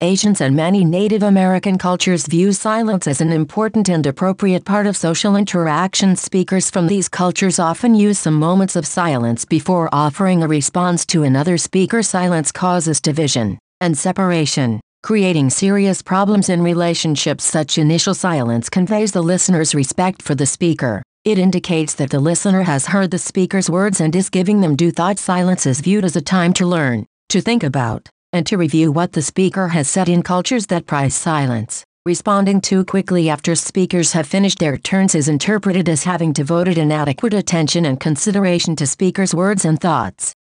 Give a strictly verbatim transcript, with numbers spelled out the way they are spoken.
Asians and many Native American cultures view silence as an important and appropriate part of social interaction. Speakers from these cultures often use some moments of silence before offering a response to another speaker. Silence causes division and separation, creating serious problems in relationships. Such initial silence conveys the listener's respect for the speaker. It indicates that the listener has heard the speaker's words and is giving them due thought. Silence is viewed as a time to learn, to think about, and to review what the speaker has said. In cultures that prize silence, responding too quickly after speakers have finished their turns is interpreted as having devoted inadequate attention and consideration to speakers' words and thoughts.